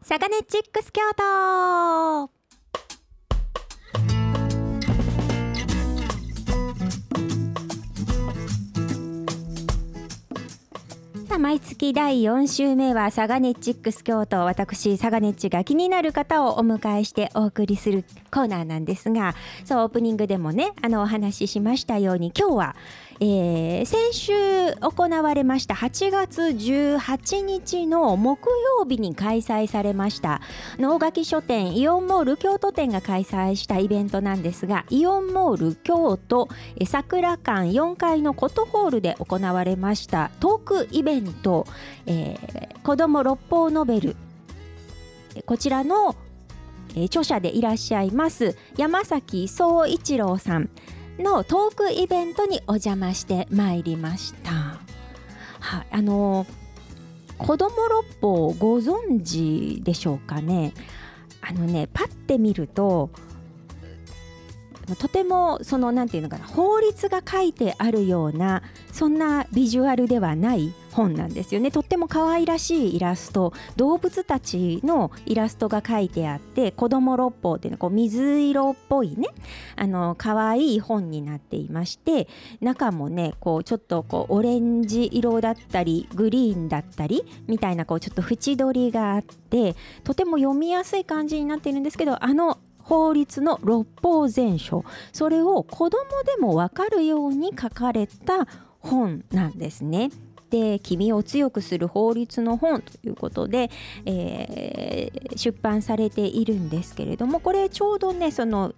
サガネチックス京都。さあ、毎月第4週目はサガネチックス京都、私サガネッチが気になる方をお迎えしてお送りするコーナーなんですが、そうオープニングでもねお話ししましたように、今日は先週行われました8月18日の木曜日に開催されました大垣書店イオンモール京都店が開催したイベントなんですが、イオンモール京都桜館4階のコットホールで行われましたトークイベント、子ども六法ノベル、こちらの著者でいらっしゃいます山崎総一郎さんのトークイベントにお邪魔してまいりました。はい、子ども六法をご存知でしょうかね。パッて見るととてもなんていうのかな、法律が書いてあるようなそんなビジュアルではない本なんですよね。とっても可愛らしいイラスト、動物たちのイラストが書いてあって、子ども六法っていうのは水色っぽいね可愛い本になっていまして、中もねちょっとオレンジ色だったりグリーンだったりみたいなちょっと縁取りがあって、とても読みやすい感じになっているんですけど、法律の六法全書、それを子どもでも分かるように書かれた本なんですね。で、君を強くする法律の本ということで、出版されているんですけれども、これちょうどね2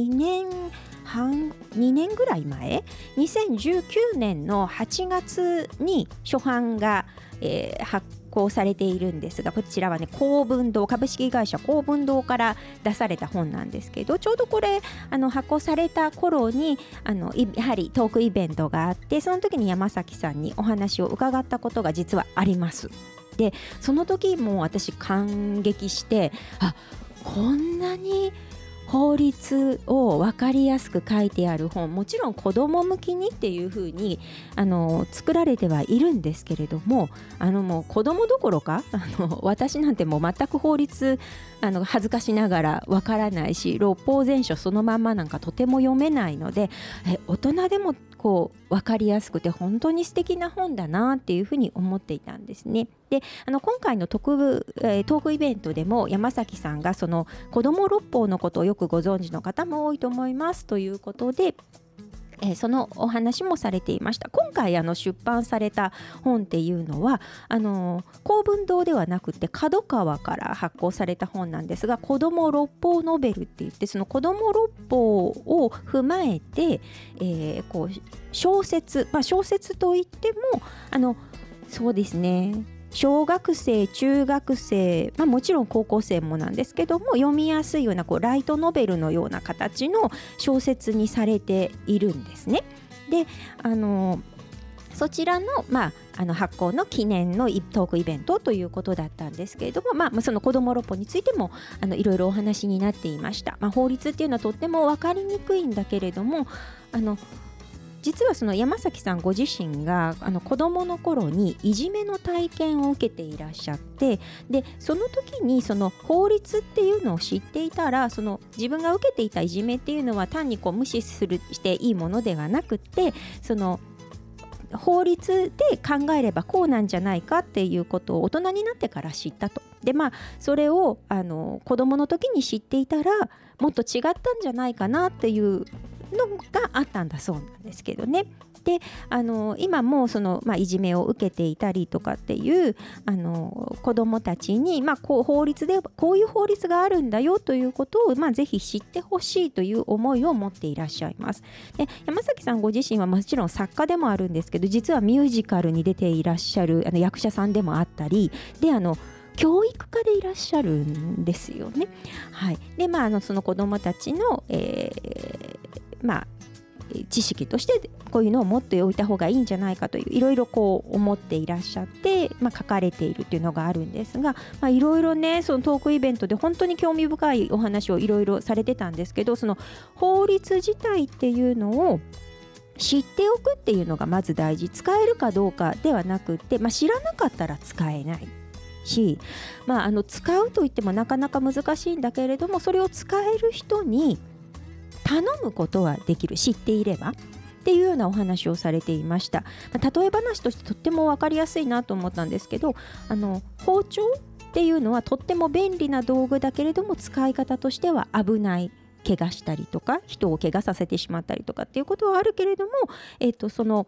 年ぐらい前、2019年の8月に初版が、発行されているんですが、こちらはね公文堂、株式会社公文堂から出された本なんですけど、ちょうどこれ発行された頃にやはりトークイベントがあって、その時に山崎さんにお話を伺ったことが実はあります。で、その時も私感激して、こんなに法律を分かりやすく書いてある本、もちろん子ども向きにっていう風に作られてはいるんですけれども、もう子どもどころか私なんてもう全く法律恥ずかしながら分からないし、六法全書そのまんまなんかとても読めないので、大人でも分かりやすくて本当に素敵な本だなっていうふうに思っていたんですね。で、今回のトークイベントでも山崎さんがその子ども六法のことをよくご存知の方も多いと思いますということで、そのお話もされていました。今回出版された本っていうのは公文堂ではなくて角川から発行された本なんですが、子ども六法ノベルって言って、その子ども六法を踏まえて、小説といってもそうですね、小学生、中学生、もちろん高校生もなんですけども、読みやすいようなライトノベルのような形の小説にされているんですね。で、そちらの、発行の記念のトークイベントということだったんですけれども、その子ども六法についてもいろいろお話になっていました。法律っていうのはとっても分かりにくいんだけれども、実はその山崎さんご自身が子どもの頃にいじめの体験を受けていらっしゃって、でその時にその法律っていうのを知っていたら、自分が受けていたいじめっていうのは単に無視していいものではなくて、法律で考えればこうなんじゃないかっていうことを大人になってから知ったと。でそれを子どもの時に知っていたらもっと違ったんじゃないかなっていうのがあったんだそうなんですけどね。で今もいじめを受けていたりとかっていう子どもたちに、法律でこういう法律があるんだよということを、ぜひ知ってほしいという思いを持っていらっしゃいます。で、山崎さんご自身はもちろん作家でもあるんですけど、実はミュージカルに出ていらっしゃる役者さんでもあったりで、教育家でいらっしゃるんですよね。はい。で、その子どもたちの、知識としてこういうのを持っておいた方がいいんじゃないかといういろいろ思っていらっしゃって、書かれているというのがあるんですが、いろいろねそのトークイベントで本当に興味深いお話をいろいろされてたんですけど、その法律自体っていうのを知っておくっていうのがまず大事。使えるかどうかではなくて、知らなかったら使えないし、使うといってもなかなか難しいんだけれども、それを使える人に頼むことはできる、知っていればっていうようなお話をされていました。例え話としてとっても分かりやすいなと思ったんですけど、包丁っていうのはとっても便利な道具だけれども、使い方としては危ない、怪我したりとか人を怪我させてしまったりとかっていうことはあるけれども、その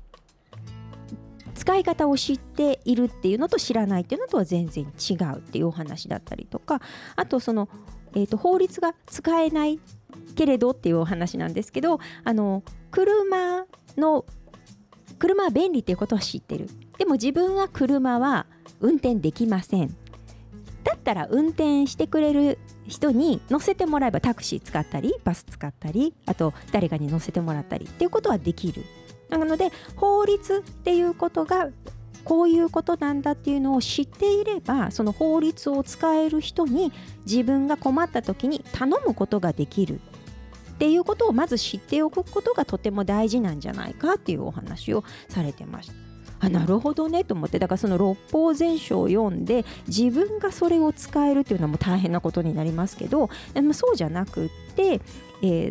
使い方を知っているっていうのと知らないっていうのとは全然違うっていうお話だったりとか、あと法律が使えないけれどっていうお話なんですけど、車は便利っていうことは知ってる。でも自分は車は運転できません。だったら運転してくれる人に乗せてもらえば、タクシー使ったりバス使ったり、あと誰かに乗せてもらったりっていうことはできる。なので法律っていうことがこういうことなんだっていうのを知っていれば、その法律を使える人に自分が困った時に頼むことができるっていうことをまず知っておくことがとても大事なんじゃないかっていうお話をされてました。なるほどねと思って、だからその六法全書を読んで自分がそれを使えるっていうのはもう大変なことになりますけど、そうじゃなくって、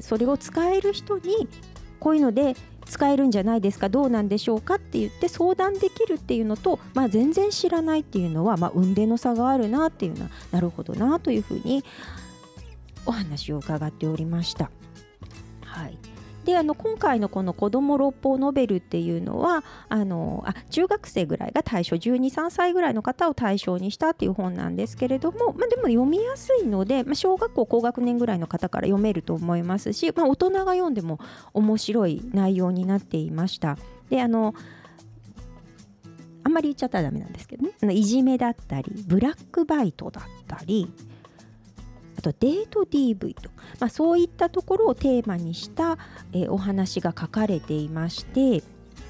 それを使える人にこういうので使えるんじゃないですか、どうなんでしょうかって言って相談できるっていうのと、全然知らないっていうのは、運命の差があるなっていうのは、なるほどなというふうにお話を伺っておりました。はい。で今回のこの子ども六法ノベルっていうのは中学生ぐらいが対象、12、3歳ぐらいの方を対象にしたっていう本なんですけれども、でも読みやすいので、小学校高学年ぐらいの方から読めると思いますし、大人が読んでも面白い内容になっていました。であんまり言っちゃったらダメなんですけどね、いじめだったりブラックバイトだったり、あとデート DV と、そういったところをテーマにした、お話が書かれていまして、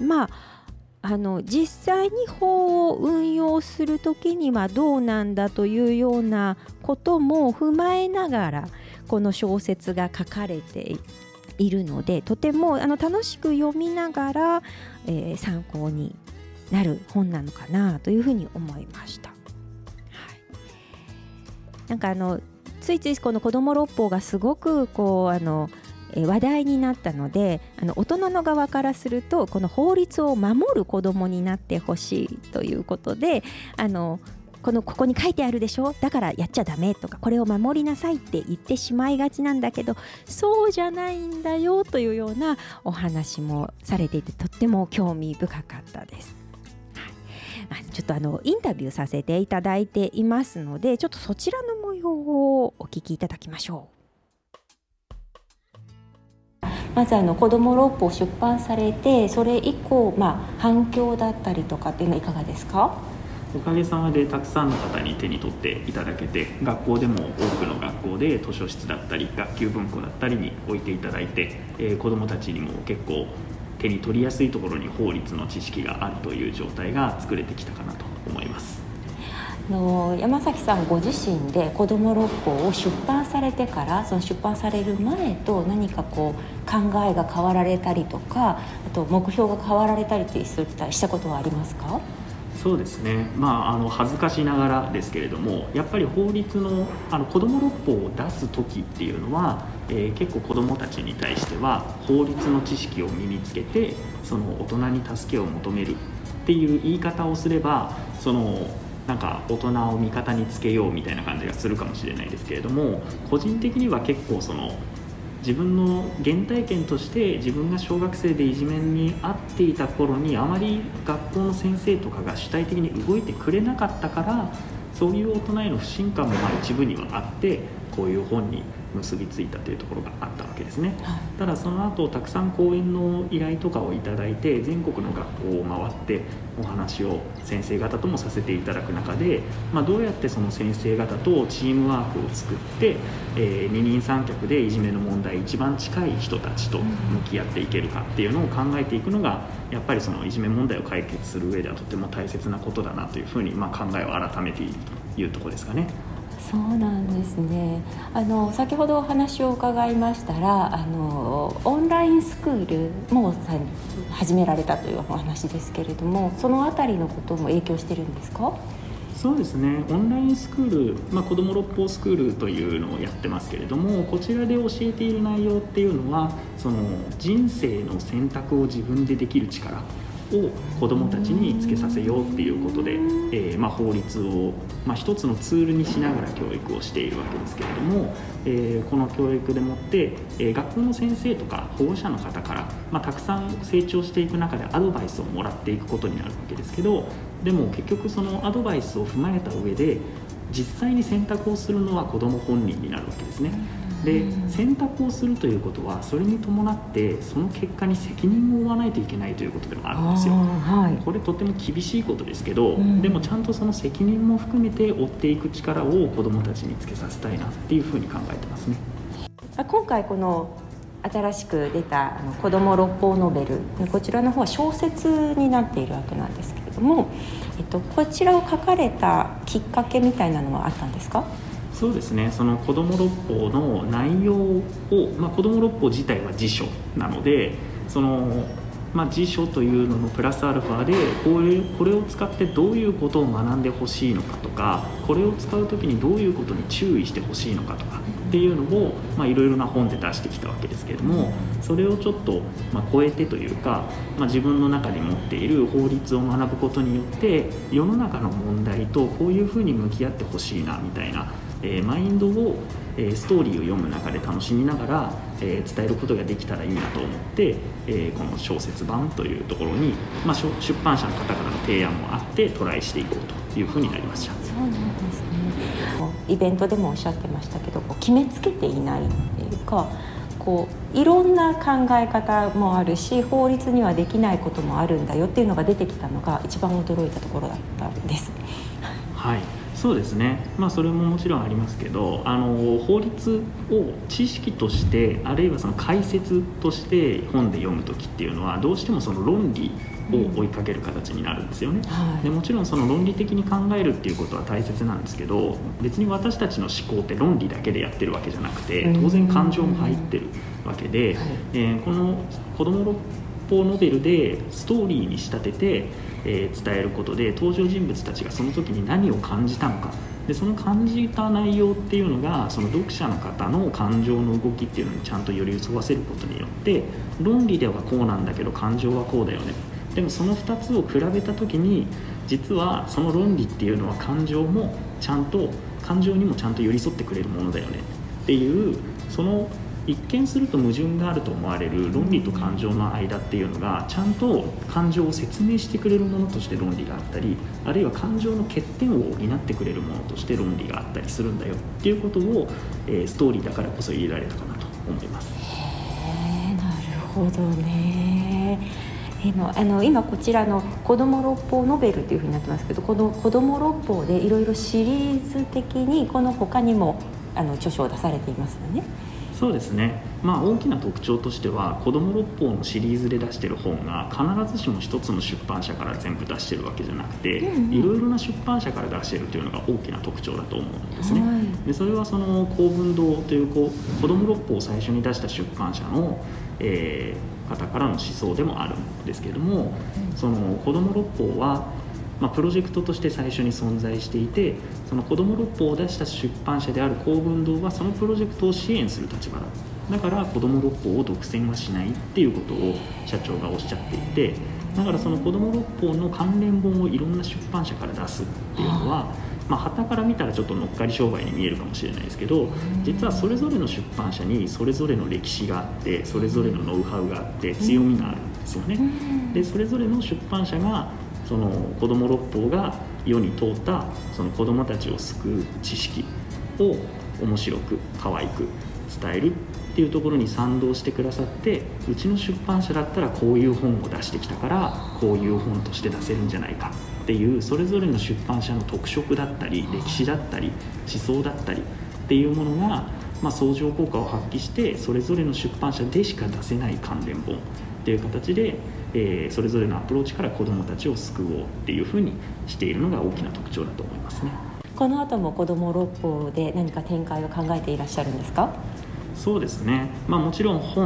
実際に法を運用するときにはどうなんだというようなことも踏まえながらこの小説が書かれているので、とても楽しく読みながら、参考になる本なのかなというふうに思いました。はい、なんかついついこの子ども六法がすごく話題になったので、大人の側からするとこの法律を守る子どもになってほしいということで、ここに書いてあるでしょ、だからやっちゃダメとか、これを守りなさいって言ってしまいがちなんだけど、そうじゃないんだよというようなお話もされていて、とっても興味深かったです。ちょっとインタビューさせていただいていますので、ちょっとそちらの模様をお聞きいただきましょう。まず子ども六法出版されて、それ以降、反響だったりとかっていうのはいかがですか？ おかげさまでたくさんの方に手に取っていただけて、学校でも多くの学校で図書室だったり学級文庫だったりに置いていただいて、子どもたちにも結構手に取りやすいところに法律の知識があるという状態が作れてきたかなと思います。 山崎さんご自身で子ども六法を出版されてから、その出版される前と何か考えが変わられたりとか、あと目標が変わられたりしたことはありますか？ そうですね、恥ずかしながらですけれども、やっぱり法律の子ども六法を出す時っていうのは、結構子どもたちに対しては法律の知識を身につけて、その大人に助けを求めるっていう言い方をすれば、なんか大人を味方につけようみたいな感じがするかもしれないですけれども、個人的には結構自分の原体験として、自分が小学生でいじめに遭っていた頃にあまり学校の先生とかが主体的に動いてくれなかったから、そういう大人への不信感も一部にはあって、こういう本に結びついたというところがあったわけですね。ただその後たくさん講演の依頼とかをいただいて、全国の学校を回ってお話を先生方ともさせていただく中で、どうやってその先生方とチームワークを作って、二人三脚でいじめの問題一番近い人たちと向き合っていけるかっていうのを考えていくのが、やっぱりそのいじめ問題を解決する上ではとても大切なことだなというふうに考えを改めているというところですかね。 そうなんですね。先ほどお話を伺いましたら、オンラインスクールも始められたというお話ですけれども、そのあたりのことも影響してるんですか？ そうですね、オンラインスクール、子ども六法スクールというのをやってますけれども、こちらで教えている内容っていうのは、その人生の選択を自分でできる力を子どもたちにつけさせようっていうことで、法律を、一つのツールにしながら教育をしているわけですけれども、この教育でもって、学校の先生とか保護者の方から、たくさん成長していく中でアドバイスをもらっていくことになるわけですけど、でも結局そのアドバイスを踏まえた上で実際に選択をするのは子ども本人になるわけですね。で、選択をするということはそれに伴ってその結果に責任を負わないといけないということでもあるんですよ。これとても厳しいことですけど、でもちゃんとその責任も含めて追っていく力を子どもたちにつけさせたいなっていうふうに考えてますね。 今回この新しく出た子ども六法ノベル、こちらの方は小説になっているわけなんですけれども、こちらを書かれたきっかけみたいなのはあったんですか？ そうですね、その子ども六法の内容を、子ども六法自体は辞書なので、その辞書というののプラスアルファでこれを使ってどういうことを学んでほしいのかとか、これを使う時にどういうことに注意してほしいのかとかっていうのをいろいろな本で出してきたわけですけれども、それをちょっと超えてというか、自分の中に持っている法律を学ぶことによって世の中の問題とこういうふうに向き合ってほしいなみたいなマインドをストーリーを読む中で楽しみながら伝えることができたらいいなと思って、この小説版というところに、出版社の方からの提案もあってトライしていこうというふうになりました。 そうなんですね。イベントでもおっしゃってましたけど、決めつけていないっていうか、いろんな考え方もあるし、法律にはできないこともあるんだよっていうのが出てきたのが一番驚いたところだったんです。 はい、そうですね、それももちろんありますけど、法律を知識として、あるいはその解説として本で読むときっていうのはどうしてもその論理を追いかける形になるんですよね。でもちろんその論理的に考えるっていうことは大切なんですけど、別に私たちの思考って論理だけでやってるわけじゃなくて、当然感情も入ってるわけで、この子ども六法ノベルでストーリーに仕立てて伝えることで、登場人物たちがその時に何を感じたのか、でその感じた内容っていうのがその読者の方の感情の動きっていうのにちゃんと寄り添わせることによって、論理ではこうなんだけど感情はこうだよね、でもその2つを比べた時に実はその論理っていうのは感情にもちゃんと寄り添ってくれるものだよねっていう、その一見すると矛盾があると思われる論理と感情の間っていうのがちゃんと感情を説明してくれるものとして論理があったり、あるいは感情の欠点を補ってくれるものとして論理があったりするんだよっていうことを、ストーリーだからこそ入れられたかなと思います。 なるほどね。今こちらの子ども六法ノベルというふうになってますけど、この子ども六法でいろいろシリーズ的にこの他にも著書を出されていますよね。 そうですね、大きな特徴としては子ども六法のシリーズで出している本が必ずしも一つの出版社から全部出しているわけじゃなくて、いろいろな出版社から出しているというのが大きな特徴だと思うんですね。でそれはその公文堂という子ども六法を最初に出した出版社の、方からの思想でもあるんですけれども、その子ども六法はプロジェクトとして最初に存在していて、その子ども六法を出した出版社である公文堂はそのプロジェクトを支援する立場だから子ども六法を独占はしないっていうことを社長がおっしゃっていて、だからその子ども六法の関連本をいろんな出版社から出すっていうのは、傍から見たらちょっと乗っかり商売に見えるかもしれないですけど、実はそれぞれの出版社にそれぞれの歴史があって、それぞれのノウハウがあって強みがあるんですよね。でそれぞれの出版社がその子ども六法が世に通ったその子どもたちを救う知識を面白く可愛く伝えるっていうところに賛同してくださって、うちの出版社だったらこういう本を出してきたからこういう本として出せるんじゃないかっていう、それぞれの出版社の特色だったり歴史だったり思想だったりっていうものが、相乗効果を発揮してそれぞれの出版社でしか出せない関連本っていう形で、それぞれのアプローチから子どもたちを救おうっていうふうにしているのが大きな特徴だと思いますね。 この後も子ども六法で何か展開を考えていらっしゃるんですか？ そうですね、もちろん本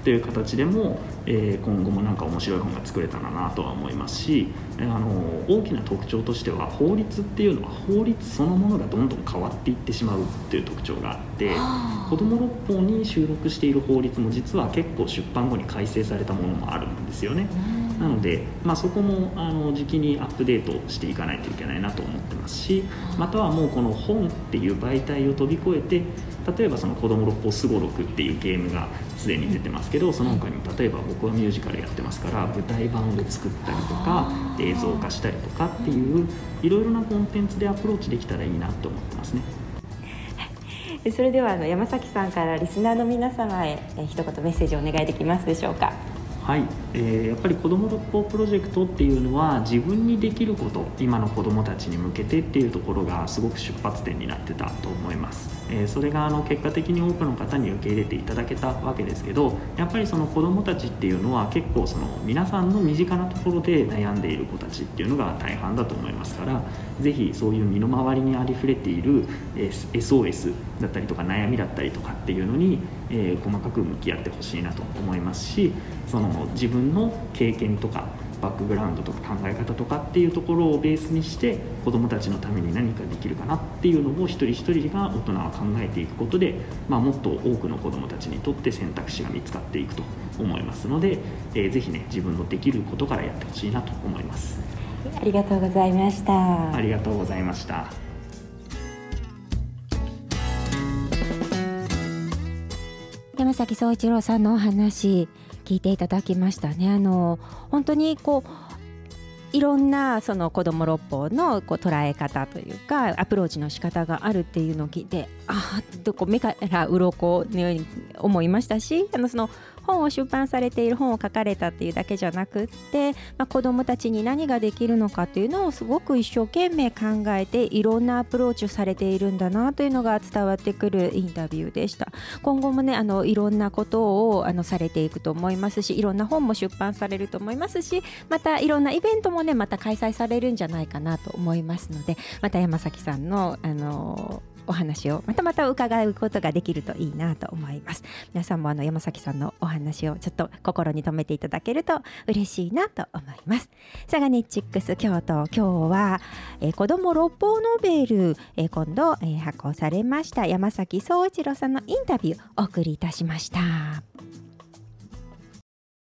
という形でも、今後もなんか面白い本が作れたらなとは思いますし、大きな特徴としては法律っていうのは法律そのものがどんどん変わっていってしまうっていう特徴があって、子ども六法に収録している法律も実は結構出版後に改正されたものもあるんですよね。なので、そこも時期にアップデートしていかないといけないなと思ってますし、またはもうこの本っていう媒体を飛び越えて、例えばその子ども六法すごろくっていうゲームがすでに出てますけど、その他に例えば僕はミュージカルやってますから舞台版を作ったりとか映像化したりとかっていういろいろなコンテンツでアプローチできたらいいなと思ってますね。 それでは山崎さんからリスナーの皆様へ一言メッセージをお願いできますでしょうか。 はい、やっぱり子ども六法プロジェクトっていうのは自分にできること、今の子どもたちに向けてっていうところがすごく出発点になってたと思います。それが結果的に多くの方に受け入れていただけたわけですけど、やっぱりその子どもたちっていうのは結構その皆さんの身近なところで悩んでいる子たちっていうのが大半だと思いますから、ぜひそういう身の回りにありふれている SOS だったりとか悩みだったりとかっていうのに、細かく向き合ってほしいなと思いますし、その自分の経験とかバックグラウンドとか考え方とかっていうところをベースにして子どもたちのために何かできるかなっていうのを一人一人が大人は考えていくことで、もっと多くの子どもたちにとって選択肢が見つかっていくと思いますので、ぜひね自分のできることからやってほしいなと思います。 ありがとうございました。 ありがとうございました。 山崎総一郎さんのお話聞いていただきましたね。本当にいろんなその子ども六法の捉え方というかアプローチの仕方があるっていうのを聞いて、目から鱗のように思いましたし、その本を出版されている、本を書かれたっていうだけじゃなくって、子どもたちに何ができるのかっていうのをすごく一生懸命考えていろんなアプローチをされているんだなというのが伝わってくるインタビューでした。今後もねいろんなことをされていくと思いますし、いろんな本も出版されると思いますし、またいろんなイベントもねまた開催されるんじゃないかなと思いますので、また山崎さんのお話をまた伺うことができるといいなと思います。皆さんも山崎さんのお話をちょっと心に留めていただけると嬉しいなと思います。サガネチックス京都、今日は、子ども六法ノベル、今度、発行されました山崎総一郎さんのインタビューをお送りいたしました。